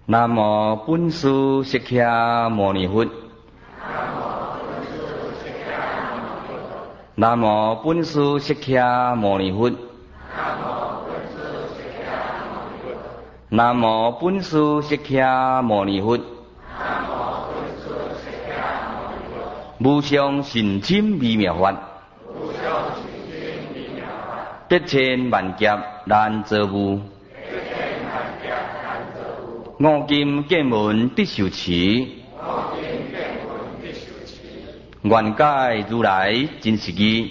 南无本师释迦牟尼佛。南无本师释迦牟尼佛。南无本师释迦牟尼佛。无上甚深微妙法，得千万劫难遭遇。五金见闻必受持，愿解如来真实义。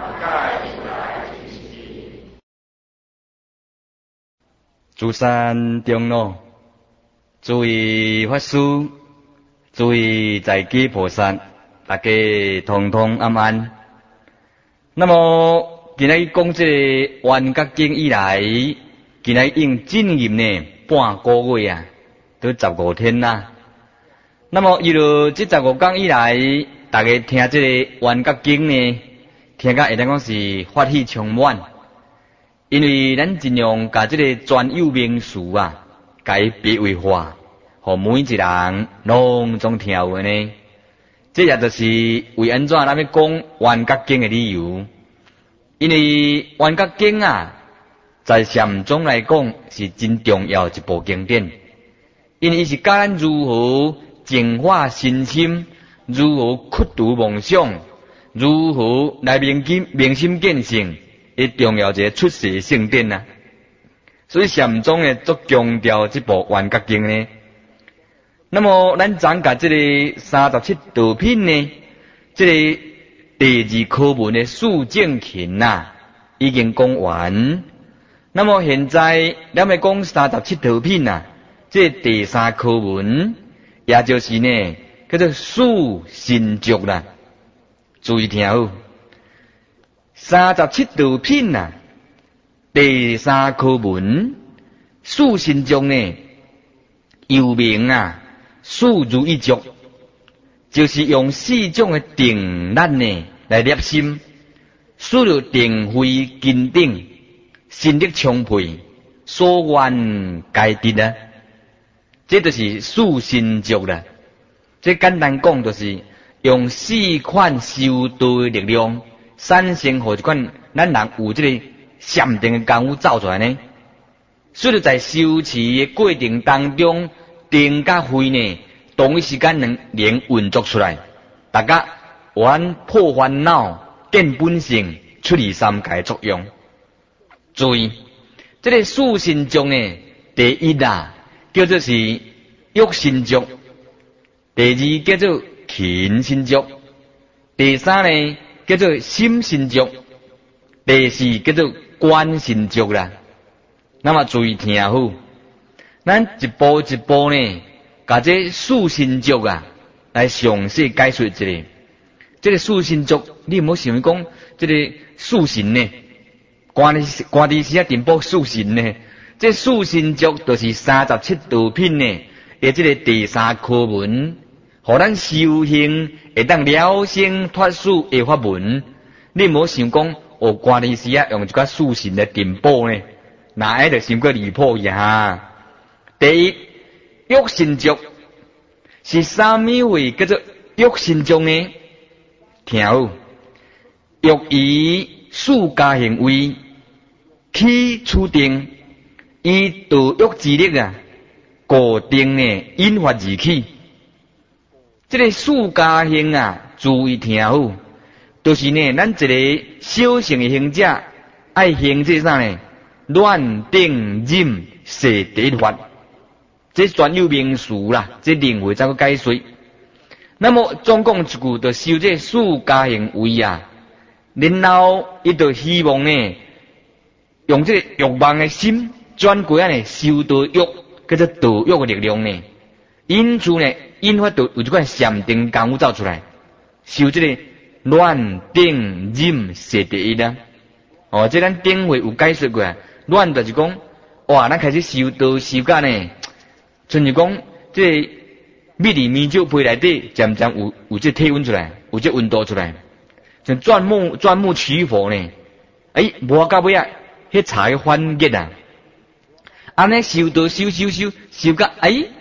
诸山长老，诸位法师，诸位在家菩萨，大家通通安安。那么今日讲这个圆觉经以来，今日用正业呢半个月啊，都15天啦。那么一路这15天以来，大家听这个圆觉经呢，听甲会当讲是法喜充满。因为咱尽量把这个专有名词啊，甲伊白话化，互每一个人拢总听有呢。这也就是为安怎咱要讲圆觉经的理由。因为圆觉经啊，在禅宗来讲是真重要一部经典，因为伊是教咱如何净化身心，如何克除妄想，如何来明心见性。一重要一个出世圣典啊，所以禅宗呢足强调这部圆觉经呢。那么咱讲甲这个37道品呢，这个第2课文的四正勤啊，已经讲完。那么现在咱要讲37道品啊，这第3课文，也就是呢叫做四心咒啦。注意听好。37道品啊，第3课文四心咒呢，又名啊四如意咒，就是用4种的定力呢来摄心，使到定慧坚定，心力充沛，所愿皆得啊。这就是四心咒啦。这简单讲就是用4款修道的力量。产生互一款咱人有这个禅定的功夫走出来呢，所以在修持的过程当中，定甲慧呢同一时间能连运作出来，大家玩破烦恼、见本性、出离三界作用。注意，这个四心咒呢，第1啊叫做是欲心咒，第2叫做勤心咒，第3呢叫做心心咒，第4叫做观心咒啦。那么注意听好，咱一步一步呢，把这四心咒啊来详细解说一下。这个四心咒，你唔好想讲这个四神呢，观地时啊定报四神呢。这四心咒就是37道品呢，而这个第3课文。互咱修行会当了生脱死的法门，你唔好想讲哦，观理时啊用一个四神来定报呢，那还得想过离谱呀。第1，欲心咒是啥物位叫做欲心咒呢？听好，欲以四加行为起处定，以道欲之力啊，固定呢引发而起。这个四加行啊，注意听好，就是呢，咱一个小乘的行者，爱行这啥呢？乱定忍摄第一法，这专有名词啦，这另外再个解说。那么总共一句，就修这四加行为啊，然后伊就希望呢，用这个欲望的心转过来呢，修道欲，叫做道欲的力量呢，因此呢。引发到有一款禅定功夫走出来，修这个乱定忍摄第一啦。哦，这咱顶回有解说过，乱就是讲，哇，咱开始修道修到呢，像是讲这米里米酒杯内底渐渐有这体温出来，有这温度出来，像钻木取火呢。无到尾啊，迄茶嘅翻热啊，安尼修道修到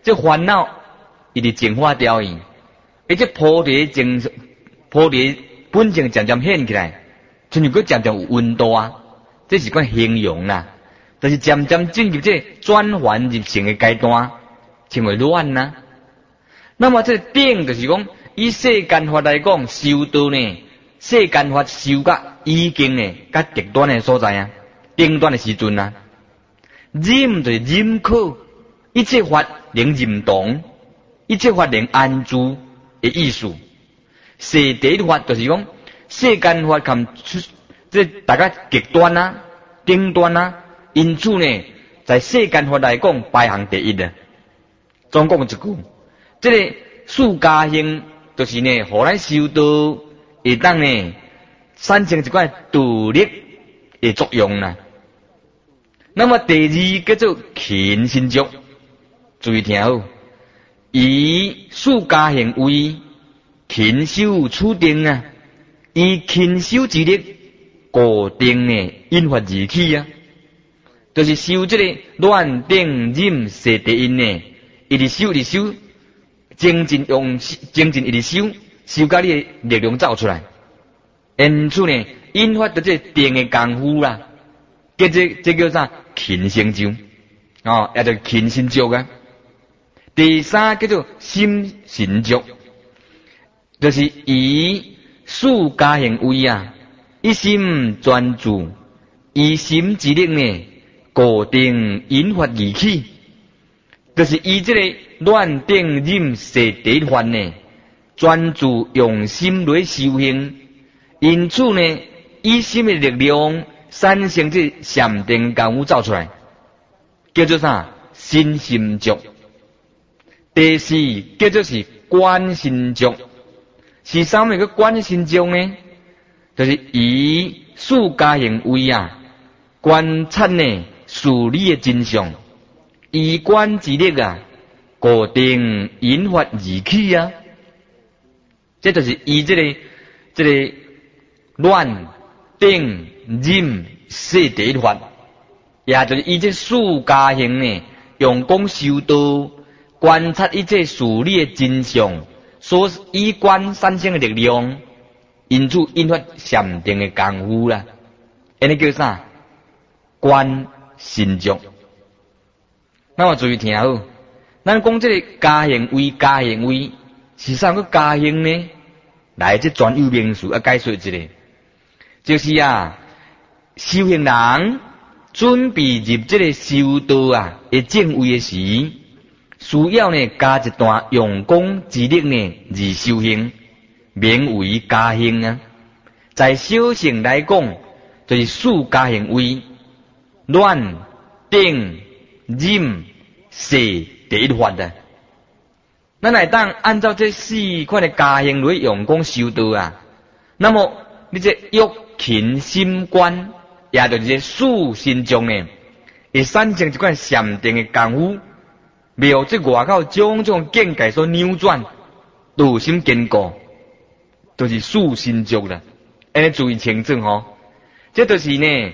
这烦恼伊就净化掉伊，而且菩提本性渐渐显起来，甚至佫渐渐有温度啊，这是款形容啦，就是渐渐进入这转凡入圣的阶段，称为乱啦。那么这定就是讲，以世间法来讲，修道呢，世间法修甲已经呢，甲极端的所在啊，顶端的时阵啊，忍就是忍可，一切法能认同，一切法能安住的意思。世第法就是讲，世间法含这大家极端啊、顶端啊，因此呢，在世间法来讲排行第一的。总共一句，这个四加行就是呢，互咱修道会当呢产生一款独立的作用啦。那么第二叫做勤心足，注意听好，以四加行为勤修处定啊，以勤修之力固定呢引发而起啊，就是修这个乱定忍世第一呢，一直修，精进一直修，修到你的力量走出来，因此呢，引发到这定的功夫啦，这叫啥？勤成就，也就勤心足啊。第三叫做心神足，就是以四加行为啊，一心专注，以心之力呢，固定引发而起，就是以这个乱定忍世第一法呢，专注用心来修行，因此呢，以心的力量产生这禅定功夫走出来，叫做啥？心心足。第四叫做是观心足，是啥物个观心足呢？就是以四加行为啊，观察呢事理的真相，以观之力啊，固定引发而起啊。这就是以这个乱定忍世第一法，也就是以这四加行呢，用功修道，观察一切事理的真相，所以观产生的力量，因此引发禅定的功夫啦。安尼叫啥？观心足。那么注意听好，咱讲这个加行为是啥个加行呢？来，这专有名词解说一下，就是修行人准备入这个修道的正位的时，需要呢加一段用功之力呢而修行，名为加行啊。在修行来讲，就是四加行为：乱、定、忍、世第一法的。咱来当按照这四款的加行来用功修道啊，那么你这欲勤心观，也就是这四心中呢，会产生一款禅定的功夫，妙这外口种种境界所扭转，道心坚固，就是四心足啦。安尼注意清楚吼，这就是呢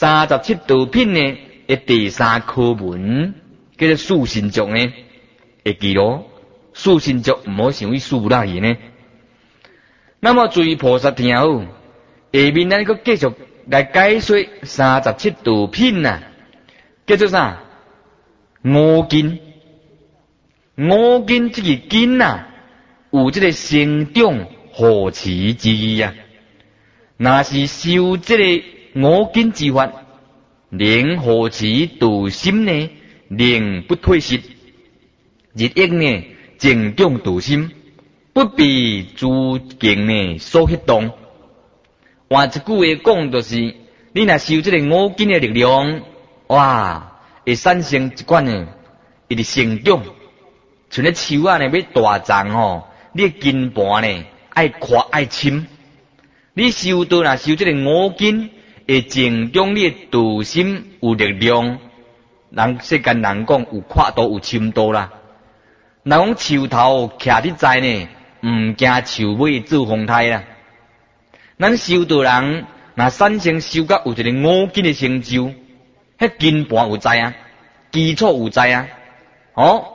37道品呢的第三课文，叫做四心足呢，会记咯。四心足唔好想去数啦去呢。那么注意菩萨听好，下面咱个继续来解说37道品啊，叫做啥？五根。五根这个根有这个生长护持之意啊。若是修这个五根之法，能护持道心呢，令不退失，日益呢增长道心，不被诸境呢所黑动。换一句话讲，就是你若修这个五根的力量，哇，会产生一款呢，一直成长。像咧树呢要大长吼，你根盘呢爱扩爱深。你修道若修这个五根，会增长你的道心有力量。世间人讲有跨度有深度啦。若讲树头徛伫在呢，唔惊树尾做风台啦。咱修道人若产生修到有一个五根的成就，迄根盘有在基础有在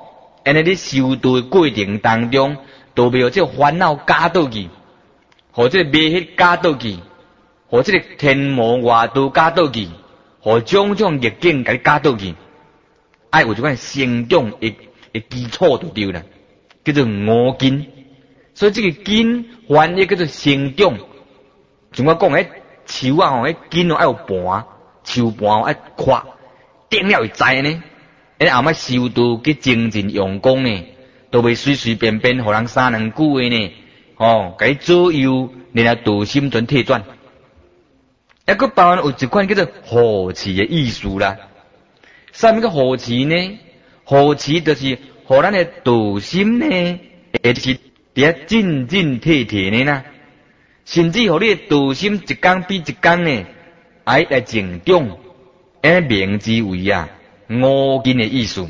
安尼咧修道过程当中，都袂有这烦恼加倒去，或者迷惑加倒去，或者天魔外道加倒去，或种种逆境甲你加倒去，爱有一款成长的基础就对啦，叫做五根。所以这个根翻译叫做成长。像我讲，树啊吼，根爱有盘，树盘爱垮，顶了会知呢。后摆修道去精进用功呢，都袂随随便便互人三两句话呢，甲伊左右，然后道心全退转。还佫包含有一款叫做护持的意思啦。啥物叫护持呢？护持就是互咱的道心呢，就是伫遐进进退退呢啦。甚至互你的道心一天比一天呢，来成长，名之为五根的意思。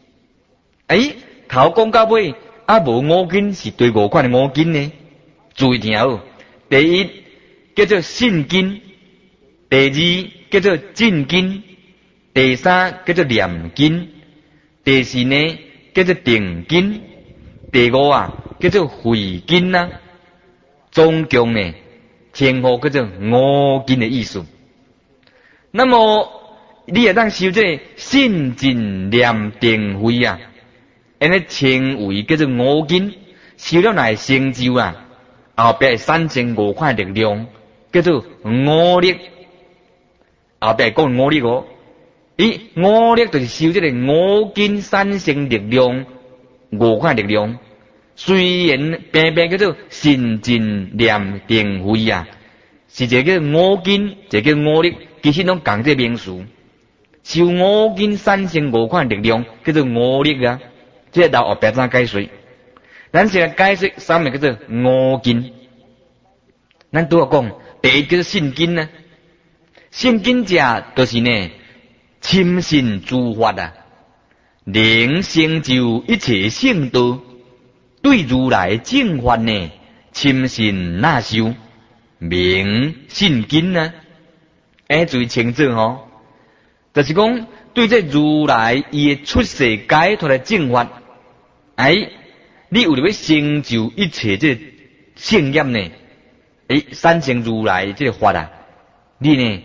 头讲到尾，无五根是对五款的五根呢。注意听好，第一叫做信根，第二叫做正根，第三叫做念根，第四呢叫做定根，第五叫做慧根呐。总共呢，称呼叫做五根的意思。那么你也当修这信正念定慧安尼称为叫做五根，修了乃成就后壁会产生五款力量，叫做五力。后壁讲五力哦，五力就是修这个五根产生力量，五款力量。虽然偏偏叫做信正念定慧是一个叫五根，一个叫五力，其实拢共这名词。修五根产生五款力量，叫做五力这到后壁怎解释？咱先来解释啥物叫做五根。咱拄讲，第一叫做信根信根者就是呢，深信诸法能成就一切圣道。对如来正法呢，深信纳修，名信根注意清楚吼，就是讲对这如来伊出世解脱的正法，你为了要成就一切这圣业呢，产生如来这个法你呢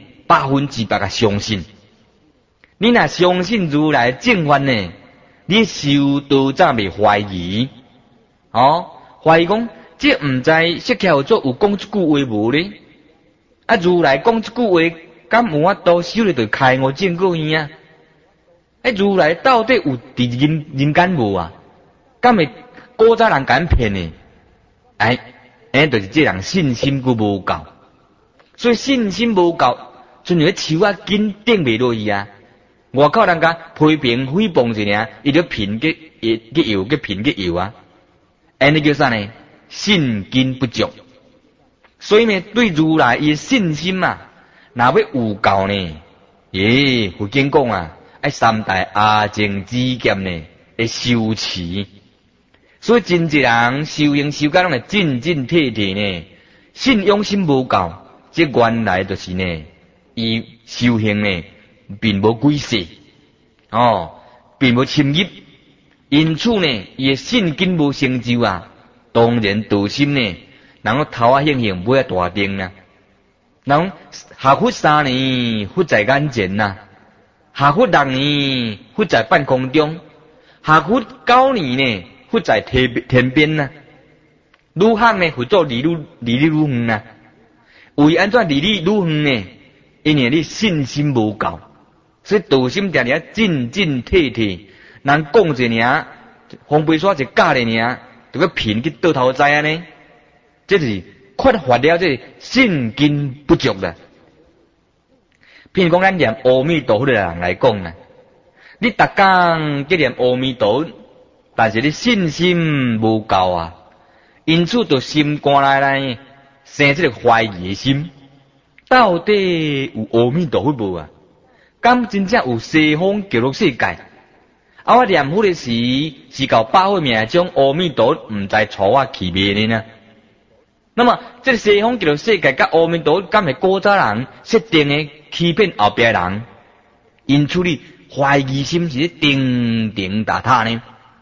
100%相信。你若相信如来正法呢，你修道才袂怀疑。怀疑讲，这毋知释迦做有讲一句话无呢？如来讲一句话，敢有法度修了就开悟正果院如来到底有伫人间无敢会古早人敢骗呢？就是这人信心佫无够，所以信心无够，像那树紧顶袂落去外口人家批评诽谤一下，伊就骗去摇，去骗去摇安尼叫啥呢？信根不足。所以呢，对如来伊信心若要有够呢，佛经讲三大阿净之剑呢，会修持。所以真侪人修行修到拢会进进退退呢，信仰心无够，这原来就是呢，伊修行呢，并无规势，并无深入。因此呢，伊信根无成就当然道心呢，人讲头兴兴，尾大定人讲下佛3年，佛在眼前下佛6年，佛在半空中，下佛9年呢，佛在天边愈行呢，佛做离你愈远为安怎离你愈远呢？因为你信心无够，所以道心常常进进退退。人讲一尔，风背刷一假的尔，就个骗去倒头栽呢。这就是缺乏了这信根不足啦。譬如讲，咱念阿弥陀佛的人来讲你逐工去念阿弥陀佛，但是你信心无够因此就心肝内生这个怀疑的心。到底有阿弥陀佛无敢真正有西方极乐世界？我念佛的时是到8岁命中阿弥陀佛毋知带我去灭呢？那么这个西方极乐世界甲阿弥陀佛敢是古早人设定的欺骗后壁人？因此你怀疑心是定定打他呢？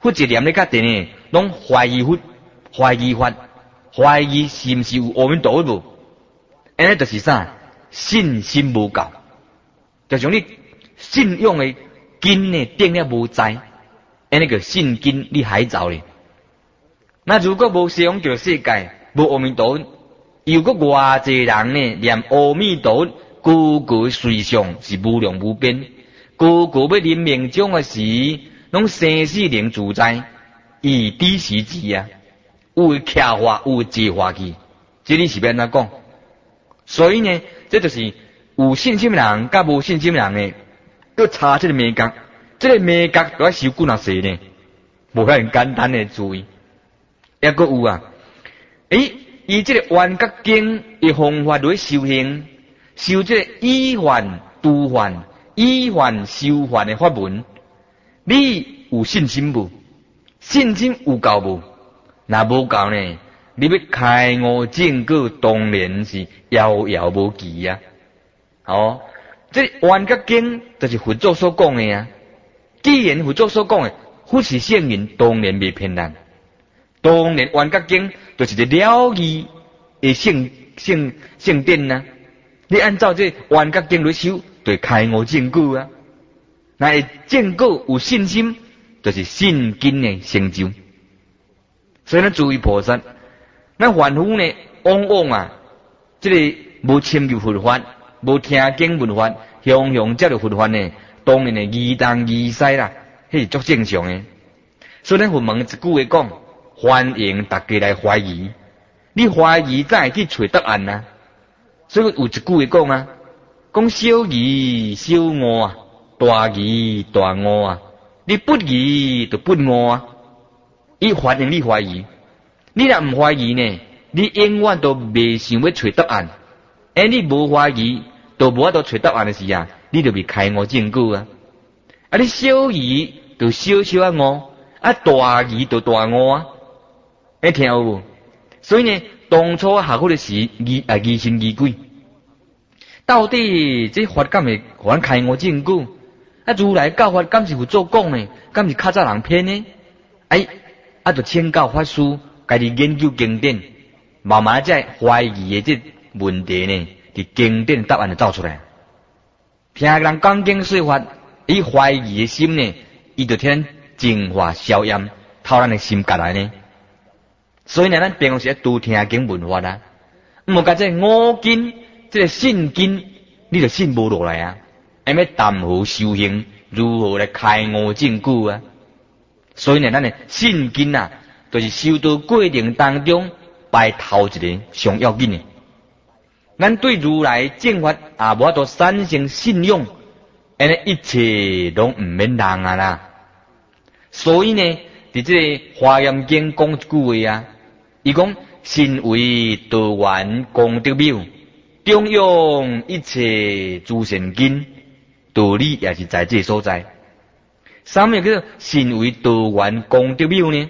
佛一念咧较定诶，拢怀疑佛、怀疑法、怀疑是毋是有阿弥陀佛无？安尼就是啥？信心无够，就像你信用诶根呢定了无在，安尼个信根你还走咧。那如果无西方极乐世界，无阿弥陀佛，又个偌济人呢念阿弥陀佛，个个随上是无量无边，个个要临命终诶时，拢生死能自在，以彼时至啊，有诶徛化，有诶坐化去，这你是要安怎讲？所以呢，这就是有信心人甲无信心人诶，要差这个美角，这个美角都要受几若岁呢？无遐尼简单诶注意。抑个有啊，以这个圆觉经诶方法来修行，修这个依幻度幻、依幻修幻诶法门，你有信心无？信心有够无？若无够呢？你要开悟正果，当然是遥遥无期啊！哦，这圆觉经就是佛祖所讲诶啊。既然佛祖所讲诶，佛是圣人，当然袂骗人。当然，圆觉经就是一个了义的圣典啊！你按照这圆觉经来修，就开悟正果啊！那会正果有信心，就是信根的成就。所以咱诸位菩萨，咱凡夫呢，往往啊，这个无深入佛法，无听经闻法，向向接着佛法呢，当然呢，疑东疑西啦，迄是足正常的。所以咱佛门一句话讲。欢迎大家来怀疑，你怀疑才会去找答案啊！所以有一句话讲啊，讲小疑小悟啊，大疑大悟啊，你不疑就不悟啊。伊欢迎你怀疑，你若唔怀疑呢，你永远都未想要找答案。你无怀疑，都无法度找答案的时啊，你就未开悟正果啊！你小疑就小小啊悟，大疑就大悟啊！听有无？所以呢，当初学佛的时，疑神疑鬼，到底这法敢会互咱开悟正果？如来教法敢是佛祖讲呢？敢是较早人骗呢？就请教法师，家己研究经典，慢慢才怀疑的这问题呢，伫经典答案就走出来。听人讲经说法，伊怀疑的心呢，伊就听净化消炎，透咱的心下来呢。所以呢，咱平常时多听经闻法啊，毋甲这五根，这个信根，你就信无落来啊！要谈何修行，如何来开悟正果啊？所以呢，咱的信根啊，就是修道过程当中排头一个上要紧的。咱对如来正法也无法度产生信用，安尼一切拢毋免人啊啦。所以呢，伫这个华严经讲一句话啊。伊讲身为道源功德庙，中用一切诸善根，道理也是在这所在。啥物叫做身为道源功德庙呢？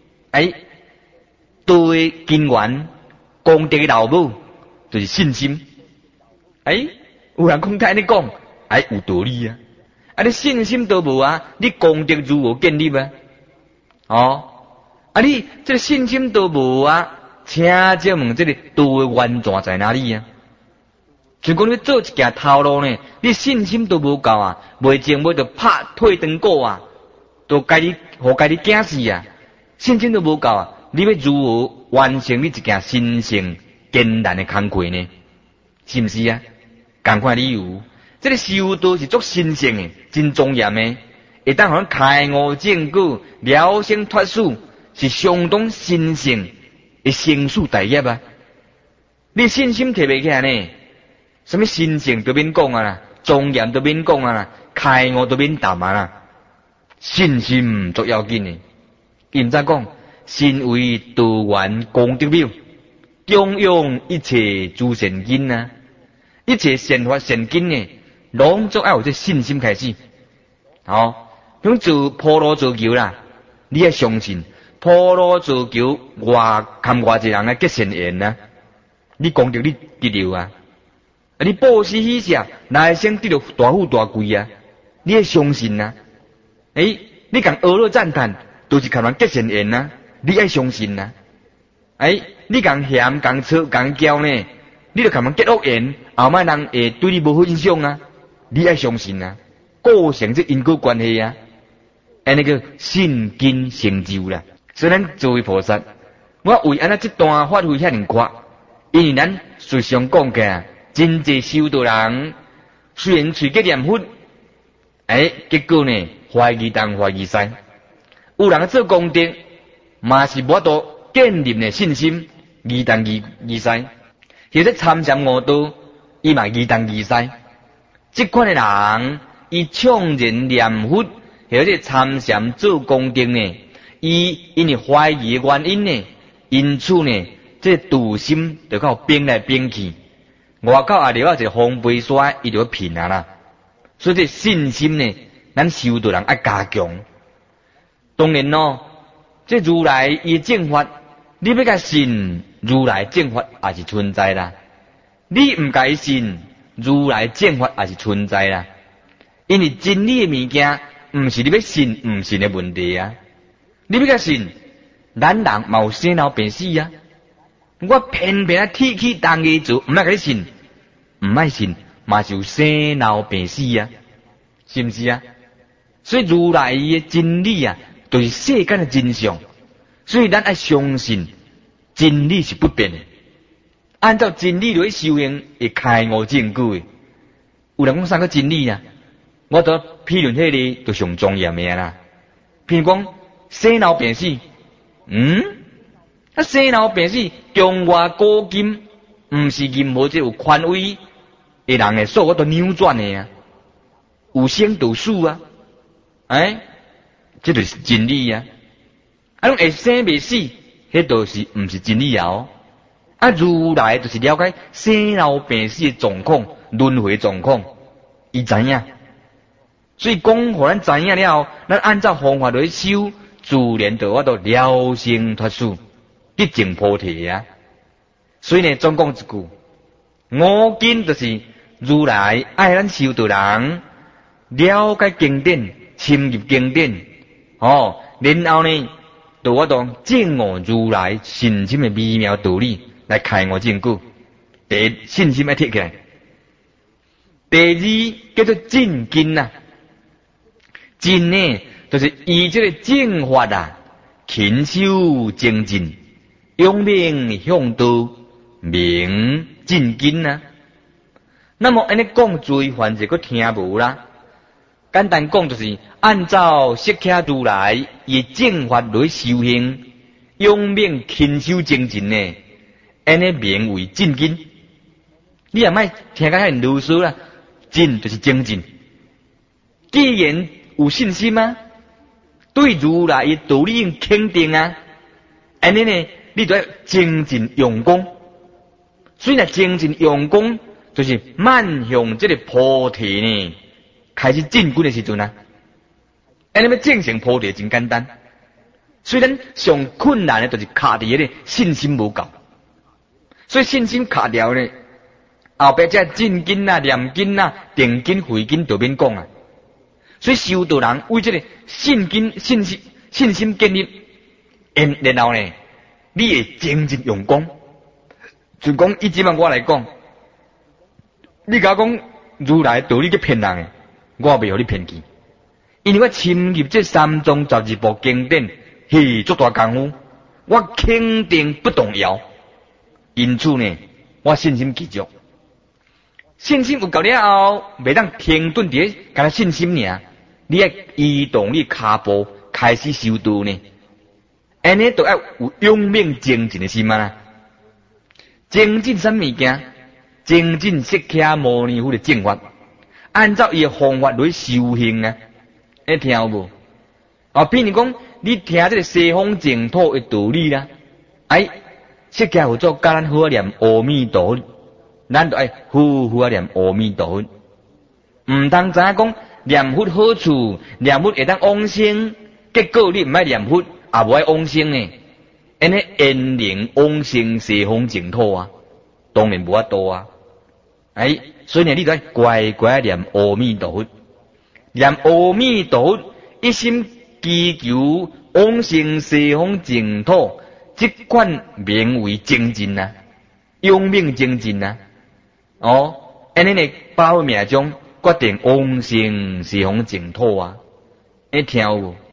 道的根源，功德的老母，就是信心。有人讲安尼讲，有道理啊！你信心都无啊，你功德如何建立啊？你这个信心都无啊，请这问这个道的源泉在哪里啊？就讲你做一件头路呢，你信心都无够啊，未前要就拍退堂鼓啊，都家己惊死啊，信心都无够啊，你要如何完成你一件神圣艰难的工课呢？是不是啊？同款理由，这个修道是足神圣的，真庄严的，会当互咱开悟正果、了生脱死。是相当神圣的生死大业啊！你信心摕袂起来呢？什么神圣都免讲啊啦，庄严都免讲啊啦，开悟都免谈啊啦，信心足要紧的。因怎讲？身为道源功德庙，中用一切诸善根啊，一切善法善根呢，拢总要有这信心开始。用做普罗做求啦，你要相信。普罗做求，看偌济人结善缘啊！你功德你得着啊！你布施喜舍，来生得到大富大贵啊！你要相信啊！你共阿罗赞叹， 都是靠人结善缘啊，你爱相信啊。你讲嫌、讲错、讲骄呢，你就靠人结恶缘，后摆人会对你无好印象啊，你爱相信啊，构成这因果关系啊，安尼叫信根成就啦。所以咱作为菩萨，我为安那这段发挥遐尼快，因为咱实上讲嘅，真济修道人虽然嘴结念佛，结果呢怀疑东怀疑西，有人做功德，嘛是无法度建立的信心，疑东疑西，或者参禅悟道，伊嘛疑东疑西。这款的人，伊唱人念佛，或者参禅做功德呢，伊因为怀疑的原因呢，因此呢，这妒心就靠变来变去，外口也了一个风飞沙，伊就要骗啊啦。所以这信心呢，咱修道人爱加强。当然咯，这如来伊正法，你要甲信如来正法也是存在啦。你唔甲伊信如来正法也是存在啦。因为真理的物件，唔是你要信唔信的问题啊。你要甲信，咱人嘛有生老病死啊。我偏偏铁起当个做，唔爱甲你信，唔爱信，嘛是有生老病死啊，是不是啊？所以如来的真理啊，就是世间的真相。所以咱爱相信真理是不变的，按照真理来修行，会开悟证据的。有人讲啥个真理啊？我都批论迄个就上重要的啦。譬如讲生老病死，生老病死，中外古今，唔是任何这有权威的人的所我都扭转的啊，有生就死啊，这就是真理啊。拢会生未死，迄都是唔是真理啊？如来就是了解生老病死的状况、轮回状况，伊知影。所以讲，互咱知影了后，咱按照方法来修，自然就我都了生脱死，得证菩提啊。所以呢，总讲一句，五根就是如来爱咱修道人了解经典，深入经典，然后呢，就我当证悟如来信心的微妙道理来开悟证据。第一，信心要铁起来；第二，叫做正根啊。真呢，就是以这个正法啊，勤修精进，永明向道，明正根啊。那么安尼讲罪犯者，佮听无啦。简单讲就是按照释迦如来以正法来修行，永明勤修精进呢，安尼名为正根。你也莫听甲遐啰嗦啦，正就是精进。既然有信心啊，对如来的道理肯定啊，安尼呢，你就要精进用功。所以呢，精进用功就是迈向这个菩提呢，开始进军的时阵啊。安尼要证成菩提真简单，虽然上困难的就是卡伫迄个信心无够，所以信心卡掉呢，后壁这正经啊、念经啊、定经、慧经就免讲啊。所以修道人为这个信心建立，然后呢，你会精进用功。就讲以即晚我来讲，你甲我讲如来道理去骗人的，我袂互你骗去，因为我深入这三宗12部经典，足大功夫，我肯定不动摇。因此呢，我信心继续。信心有够了后，袂当停顿伫咧，干那信心尔。你要移动你骹步开始修道呢，安尼都要有永命精进的心啊！精进什么物件？精进释迦牟尼佛的正法，按照伊的方法来修行啊！你听有无？譬如讲，你听这个西方净土的道理啦，释迦佛祖教咱好念阿弥陀佛，咱就爱好念阿弥陀佛，唔通知影讲。念佛好处，念佛会当往生，结果你唔爱念佛，也无爱往生呢。安尼缘灵往生西方净土啊，当然无法度啊。所以呢，你就要乖乖念阿弥陀佛，念阿弥陀佛，一心祈求往生西方净土，即款名为精进啊，用命精进啊。哦，安尼呢，把握命中决定往生西方净土啊，你听有无？